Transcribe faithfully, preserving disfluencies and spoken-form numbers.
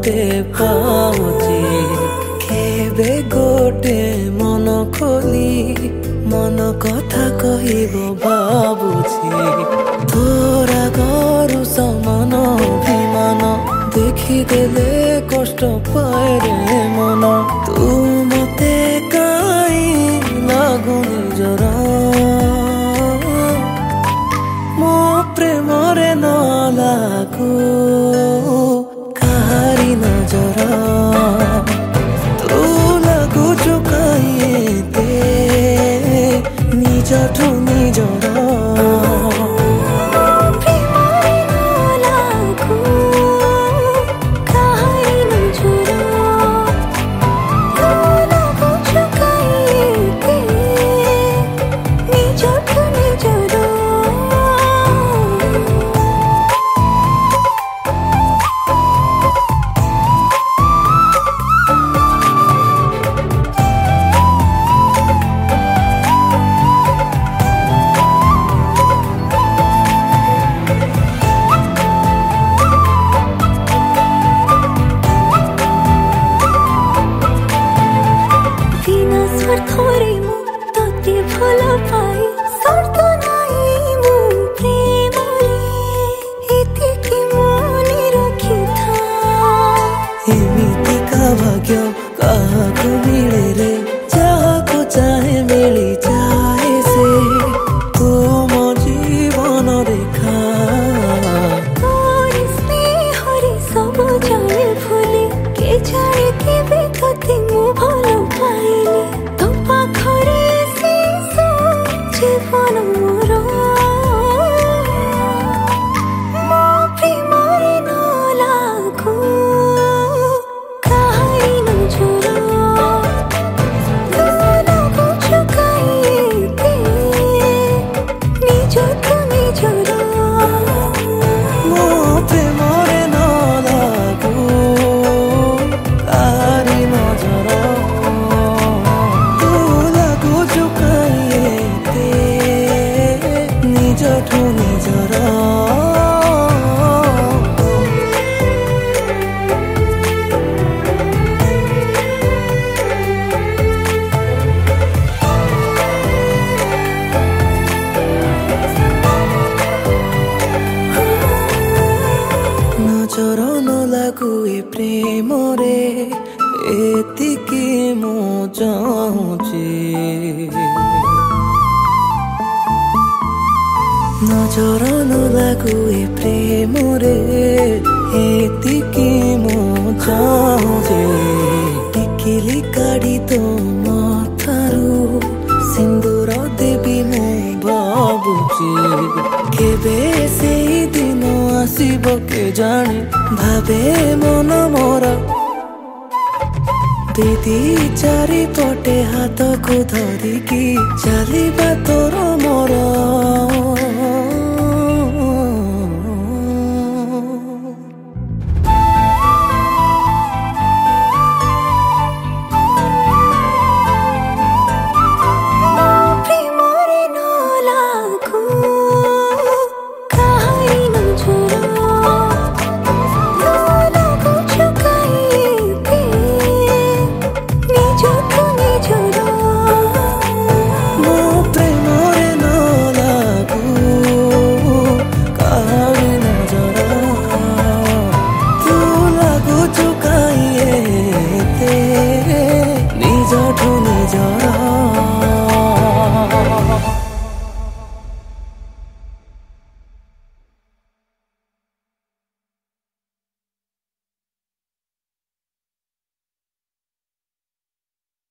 गोटे पाउची केबे गोटे मन खोली मन कथा कहिबो भाबुची तोरा गरु समान अभिमान देखिदेले कष्ट पाए रे मन तू मते काई लागुनी जरा मो प्रेमरे न लागू काहारी नजरा तू लागुचु काईते निजठु निजरा भाग्य काहाको मिले रे जाहाको चाहे मिली जाए से तुम जीवन रेखा हरे सब जाए भूली के जाए केबे कते मु भलो पाइली तो पाखरे शेष जीवन मोर मो प्रेमरे न लागू चरण लागू ए प्रेम रे एतिकी मो चाहूची नजर न लागू ए प्रेम रे एतिकी मो चाहूची टिकिली काढ़ी तो मथारू सिंदूर देवी मो भाबुची केबे से दिन आसीबो के जाने भावे मन मोर दीदी चारि पटे हाथ को धरिकी चलिबा तोर मोर।